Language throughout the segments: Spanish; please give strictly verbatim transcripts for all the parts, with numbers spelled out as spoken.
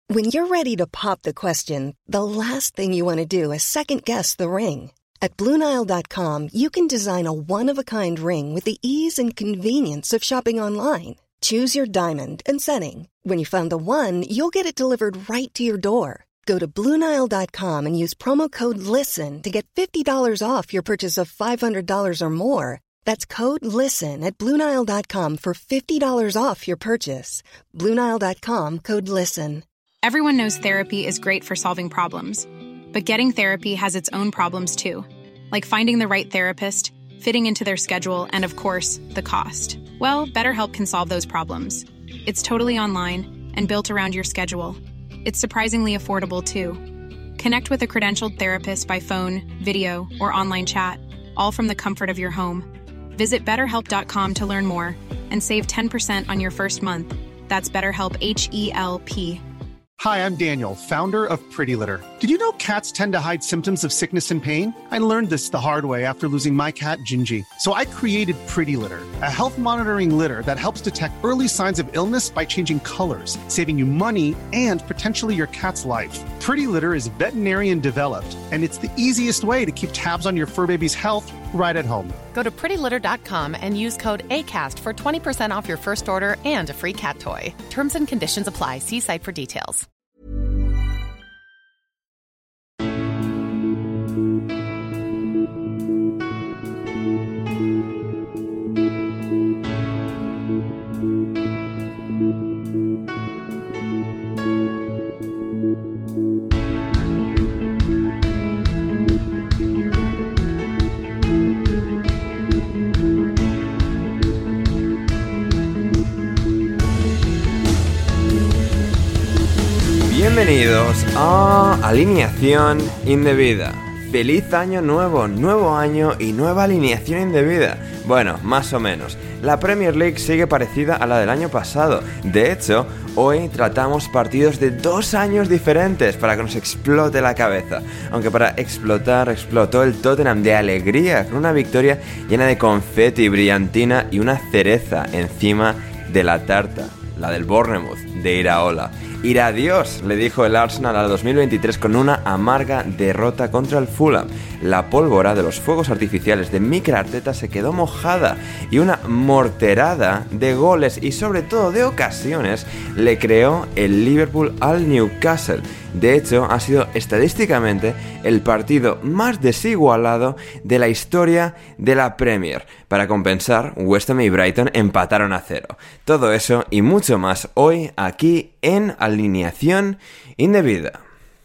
When you're ready to pop the question, the last thing you want to do is second-guess the ring. At Blue Nile dot com, you can design a one-of-a-kind ring with the ease and convenience of shopping online. Choose your diamond and setting. When you find the one, you'll get it delivered right to your door. Go to Blue Nile dot com and use promo code LISTEN to get fifty dollars off your purchase of five hundred dollars or more. That's code LISTEN at Blue Nile dot com for fifty dollars off your purchase. Blue Nile dot com, code LISTEN. Everyone knows therapy is great for solving problems. But getting therapy has its own problems too. Like finding the right therapist, fitting into their schedule, and of course, the cost. Well, BetterHelp can solve those problems. It's totally online and built around your schedule. It's surprisingly affordable too. Connect with a credentialed therapist by phone, video, or online chat, all from the comfort of your home. Visit better help dot com to learn more and save ten percent on your first month. That's BetterHelp, H E L P. Hi, I'm Daniel, founder of Pretty Litter. Did you know cats tend to hide symptoms of sickness and pain? I learned this the hard way after losing my cat, Gingy. So I created Pretty Litter, a health monitoring litter that helps detect early signs of illness by changing colors, saving you money and potentially your cat's life. Pretty Litter is veterinarian developed, and it's the easiest way to keep tabs on your fur baby's health right at home. Go to pretty litter dot com and use code ACAST for twenty percent off your first order and a free cat toy. Terms and conditions apply. See site for details. Bienvenidos a Alineación Indebida. Feliz año nuevo, nuevo año y nueva alineación indebida. Bueno, más o menos. La Premier League sigue parecida a la del año pasado. De hecho, hoy tratamos partidos de dos años diferentes para que nos explote la cabeza. Aunque para explotar, explotó el Tottenham de alegría con una victoria llena de confeti, brillantina y una cereza encima de la tarta, la del Bournemouth de Iraola. Ir a Dios, le dijo el Arsenal al dos mil veintitrés con una amarga derrota contra el Fulham. La pólvora de los fuegos artificiales de Mikel Arteta se quedó mojada y una morterada de goles y sobre todo de ocasiones le creó el Liverpool al Newcastle. De hecho, ha sido estadísticamente el partido más desigualado de la historia de la Premier. Para compensar, West Ham y Brighton empataron a cero. Todo eso y mucho más hoy aquí en Alineación Indebida.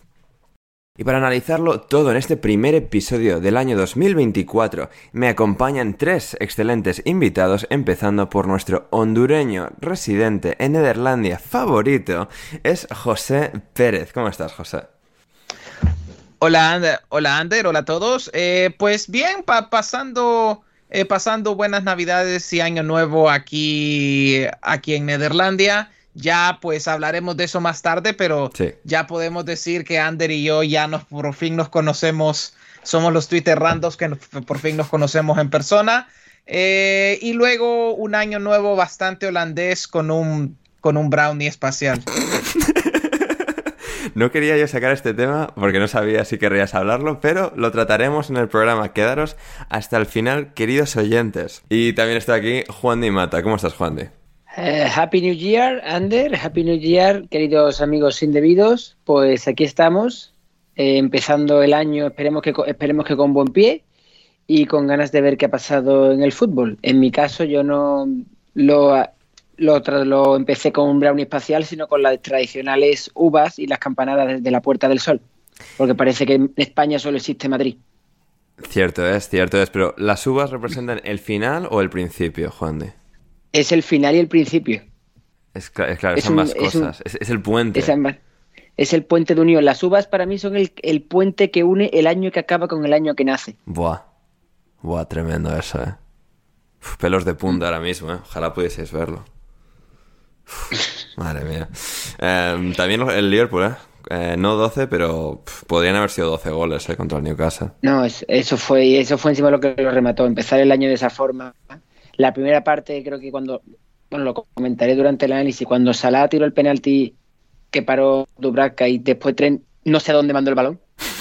Y para analizarlo todo en este primer episodio del año dos mil veinticuatro, me acompañan tres excelentes invitados, empezando por nuestro hondureño residente en Nederlandia favorito, es José Pérez. ¿Cómo estás, José? Hola, Ander, hola, Ander, hola a todos. Eh, pues bien, pa- pasando, eh, pasando buenas Navidades y Año Nuevo aquí, aquí en Nederlandia. Ya pues hablaremos de eso más tarde, pero sí, ya podemos decir que Ander y yo ya nos por fin nos conocemos, somos los Twitter randos que nos, por fin nos conocemos en persona. Eh, y luego un año nuevo bastante holandés con un, con un brownie espacial. No quería yo sacar este tema porque no sabía si querrías hablarlo, pero lo trataremos en el programa. Quedaros hasta el final, queridos oyentes. Y también está aquí Juan Di Mata. ¿Cómo estás, Juan Di? Uh, Happy New Year, Ander. Happy New Year, queridos amigos indebidos. Pues aquí estamos, eh, empezando el año, esperemos que, esperemos que con buen pie y con ganas de ver qué ha pasado en el fútbol. En mi caso, yo no lo, lo, lo empecé con un brownie espacial, sino con las tradicionales uvas y las campanadas desde la Puerta del Sol, porque parece que en España solo existe Madrid. Cierto es, cierto es, pero ¿las uvas representan el final o el principio, Juan Di? Es el final y el principio. Es, cl- es claro, es son un, ambas es cosas. Un, es, es el puente. Es, ambas, es el puente de unión. Las uvas para mí son el, el puente que une el año que acaba con el año que nace. Buah. Buah, tremendo eso, eh. Uf, pelos de punta ahora mismo, eh. Ojalá pudieseis verlo. Uf, madre mía. Eh, también el Liverpool, eh. Eh, no doce, pero pff, podrían haber sido doce goles eh, contra el Newcastle. No, es, eso fue eso fue encima lo que lo remató. Empezar el año de esa forma. La primera parte, creo que cuando... Bueno, lo comentaré durante el análisis. Cuando Salah tiró el penalti que paró Dubravka y después Trent no sé a dónde mandó el balón,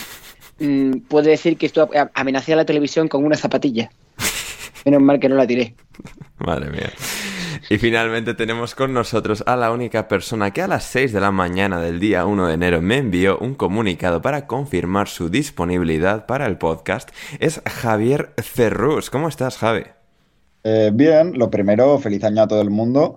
mm, puede decir que esto amenacé a la televisión con una zapatilla. Menos mal que no la tiré. Madre mía. Y finalmente tenemos con nosotros a la única persona que a las seis de la mañana del día uno de enero me envió un comunicado para confirmar su disponibilidad para el podcast. Es Javier Ferrus. ¿Cómo estás, Javi? Eh, bien, lo primero, feliz año a todo el mundo.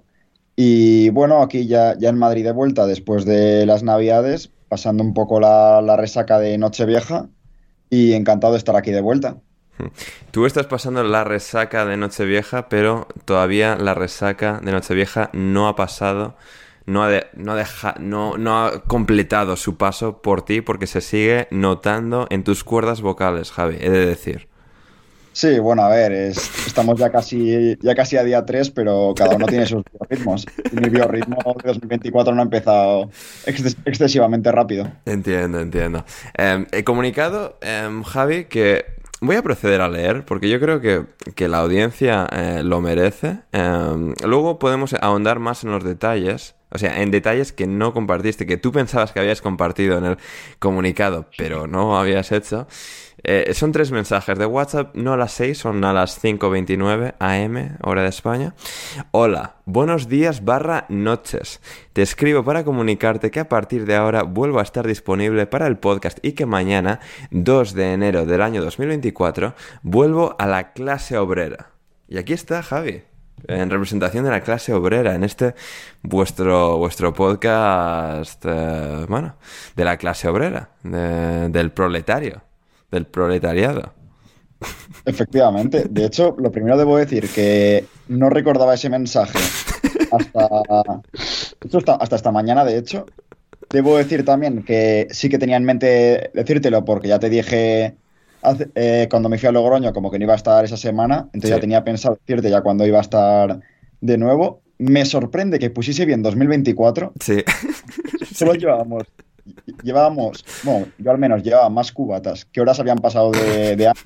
Y bueno, aquí ya, ya en Madrid de vuelta después de las Navidades, pasando un poco la, la resaca de Nochevieja y encantado de estar aquí de vuelta. Tú estás pasando la resaca de Nochevieja, pero todavía la resaca de Nochevieja no ha pasado, no ha, de, no, ha deja, no, no ha completado su paso por ti, porque se sigue notando en tus cuerdas vocales, Javi, he de decir. Sí, bueno, a ver, es, estamos ya casi, ya casi a día tres, pero cada uno tiene sus biorritmos. Y mi biorritmo de dos mil veinticuatro no ha empezado ex- excesivamente rápido. Entiendo, entiendo. Eh, he comunicado, eh, Javi, que voy a proceder a leer, porque yo creo que, que la audiencia eh, lo merece. Eh, luego podemos ahondar más en los detalles, o sea, en detalles que no compartiste, que tú pensabas que habías compartido en el comunicado, pero no habías hecho. Eh, son tres mensajes de WhatsApp, no a las seis, son a las cinco veintinueve a eme, hora de España. Hola, buenos días barra noches. Te escribo para comunicarte que a partir de ahora vuelvo a estar disponible para el podcast y que mañana, dos de enero del año dos mil veinticuatro, vuelvo a la clase obrera. Y aquí está Javi, en representación de la clase obrera, en este vuestro, vuestro podcast, eh, bueno, de la clase obrera, de, del proletario. Del proletariado. Efectivamente. De hecho, lo primero debo decir que no recordaba ese mensaje hasta, hasta, hasta esta mañana, de hecho. Debo decir también que sí que tenía en mente decírtelo porque ya te dije hace, eh, cuando me fui a Logroño como que no iba a estar esa semana, entonces sí. Ya tenía pensado decirte ya cuando iba a estar de nuevo. Me sorprende que pusiese bien dos mil veinticuatro. Sí. Solo sí. llevábamos... Llevábamos, bueno, yo al menos llevaba más cubatas. ¿Qué horas habían pasado de, de año?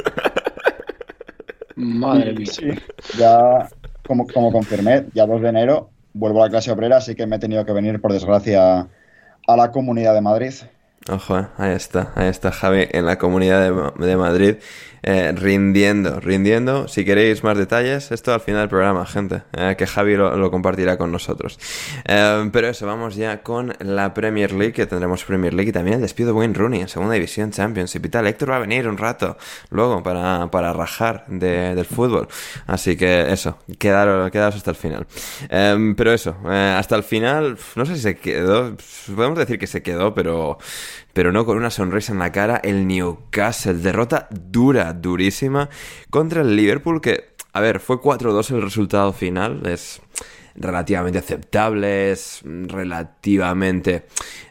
Madre mía. Sí, ya, como, como confirmé, ya dos de enero vuelvo a la clase obrera, así que me he tenido que venir, por desgracia, a la Comunidad de Madrid. Ojo, eh, ahí está, ahí está Javi en la Comunidad de, de Madrid, eh, rindiendo, rindiendo. Si queréis más detalles, esto al final del programa, gente, eh, que Javi lo, lo compartirá con nosotros. Eh, pero eso, vamos ya con la Premier League, que tendremos Premier League y también el despido de Wayne Rooney en Segunda División, Championship y tal. Héctor va a venir un rato luego para, para rajar de, del fútbol. Así que eso, quedaros, quedaros hasta el final. Eh, pero eso, eh, hasta el final, no sé si se quedó, podemos decir que se quedó, pero... pero no con una sonrisa en la cara, el Newcastle. Derrota dura, durísima, contra el Liverpool, que, a ver, fue cuatro dos el resultado final, es relativamente aceptable, es relativamente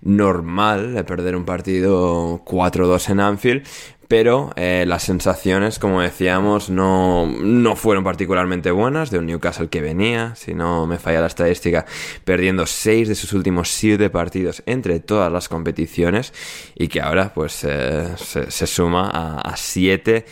normal de perder un partido cuatro dos en Anfield, pero eh, las sensaciones, como decíamos, no, no fueron particularmente buenas de un Newcastle que venía, si no me falla la estadística, perdiendo seis de sus últimos siete partidos entre todas las competiciones y que ahora pues eh, se, se suma a siete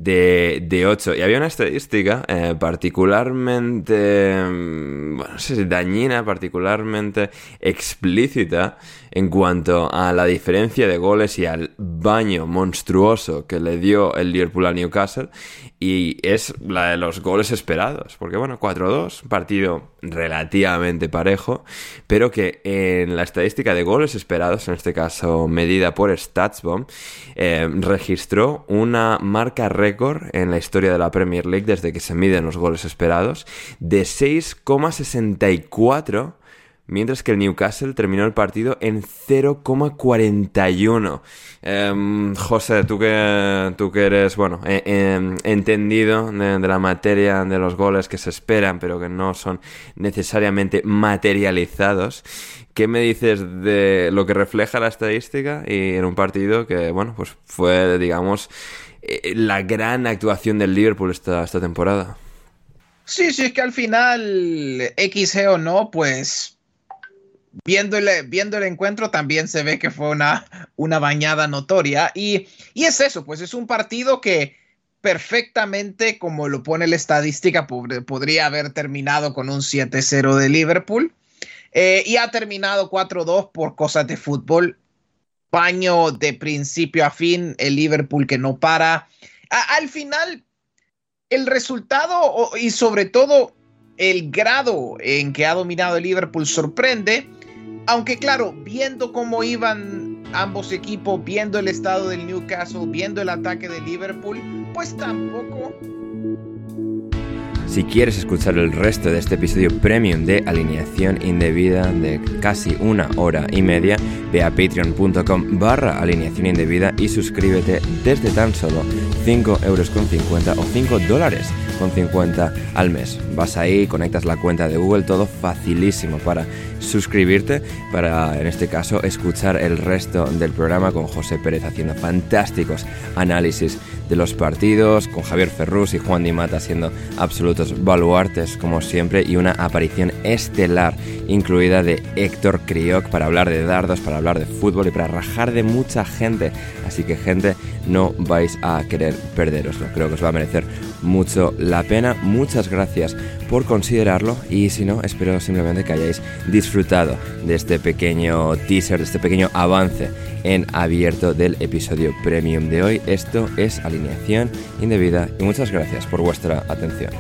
de, de ocho. Y había una estadística eh, particularmente, bueno, no sé si dañina, particularmente explícita en cuanto a la diferencia de goles y al baño monstruoso que le dio el Liverpool al Newcastle, y es la de los goles esperados, porque bueno, cuatro dos, partido relativamente parejo, pero que en la estadística de goles esperados, en este caso medida por StatsBomb, eh, registró una marca récord en la historia de la Premier League desde que se miden los goles esperados de seis coma sesenta y cuatro, mientras que el Newcastle terminó el partido en cero coma cuarenta y uno. Eh, José, tú que, tú que eres, bueno, eh, eh, entendido de, de la materia de los goles que se esperan, pero que no son necesariamente materializados, ¿qué me dices de lo que refleja la estadística y en un partido que, bueno, pues fue, digamos, eh, la gran actuación del Liverpool esta, esta temporada? Sí, sí, es que al final, X G o no, pues... Viendo el, viendo el encuentro también se ve que fue una, una bañada notoria y, y es eso, pues es un partido que perfectamente, como lo pone la estadística, pod- podría haber terminado con un siete cero de Liverpool. Eh, y ha terminado cuatro dos por cosas de fútbol. Baño de principio a fin, el Liverpool que no para. A, al final, el resultado y sobre todo el grado en que ha dominado el Liverpool sorprende. Aunque claro, viendo cómo iban ambos equipos, viendo el estado del Newcastle, viendo el ataque del Liverpool, pues tampoco... Si quieres escuchar el resto de este episodio premium de Alineación Indebida de casi una hora y media, ve a patreon.com barra alineación indebida y suscríbete desde tan solo cinco euros con cincuenta o cinco dólares con cincuenta al mes. Vas ahí, conectas la cuenta de Google, todo facilísimo para suscribirte, para en este caso escuchar el resto del programa con José Pérez haciendo fantásticos análisis de los partidos, con Javier Ferrús y Juan Di Mata haciendo absolutos baluartes como siempre, y una aparición estelar incluida de Héctor Crioc para hablar de dardos, para hablar de fútbol y para rajar de mucha gente. Así que, gente, no vais a querer perderoslo, creo que os va a merecer mucho la pena. Muchas gracias por considerarlo, y si no, espero simplemente que hayáis disfrutado de este pequeño teaser, de este pequeño avance en abierto del episodio premium de hoy. Esto es Alineación Indebida y muchas gracias por vuestra atención.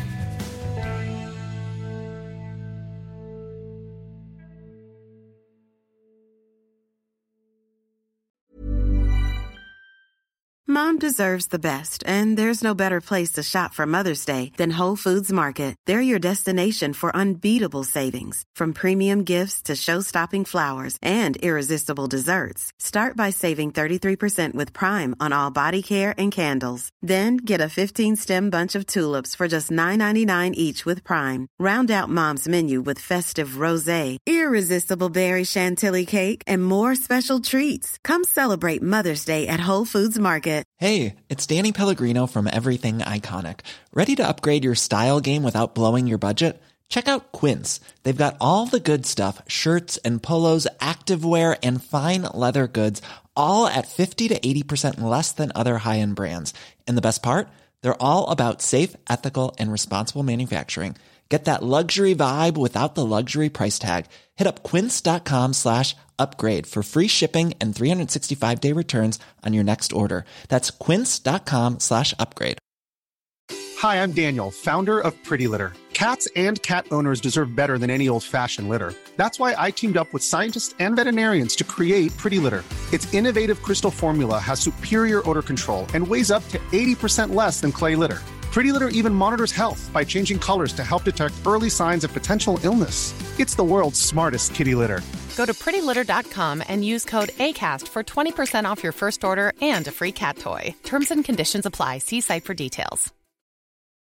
Mom deserves the best, and there's no better place to shop for Mother's Day than Whole Foods Market. They're your destination for unbeatable savings, from premium gifts to show-stopping flowers and irresistible desserts. Start by saving thirty-three percent with Prime on all body care and candles. Then get a fifteen-stem bunch of tulips for just nine ninety-nine each with Prime. Round out Mom's menu with festive rosé, irresistible berry chantilly cake, and more special treats. Come celebrate Mother's Day at Whole Foods Market. Hey, it's Danny Pellegrino from Everything Iconic. Ready to upgrade your style game without blowing your budget? Check out Quince. They've got all the good stuff, shirts and polos, activewear, and fine leather goods, all at fifty to eighty percent less than other high-end brands. And the best part? They're all about safe, ethical, and responsible manufacturing. Get that luxury vibe without the luxury price tag. Hit up quince.com slash upgrade for free shipping and three sixty-five day returns on your next order. That's quince.com slash upgrade. Hi, I'm Daniel, founder of Pretty Litter. Cats and cat owners deserve better than any old-fashioned litter. That's why I teamed up with scientists and veterinarians to create Pretty Litter. Its innovative crystal formula has superior odor control and weighs up to eighty percent less than clay litter. Pretty Litter even monitors health by changing colors to help detect early signs of potential illness. It's the world's smartest kitty litter. Go to pretty litter dot com and use code ACAST for twenty percent off your first order and a free cat toy. Terms and conditions apply. See site for details.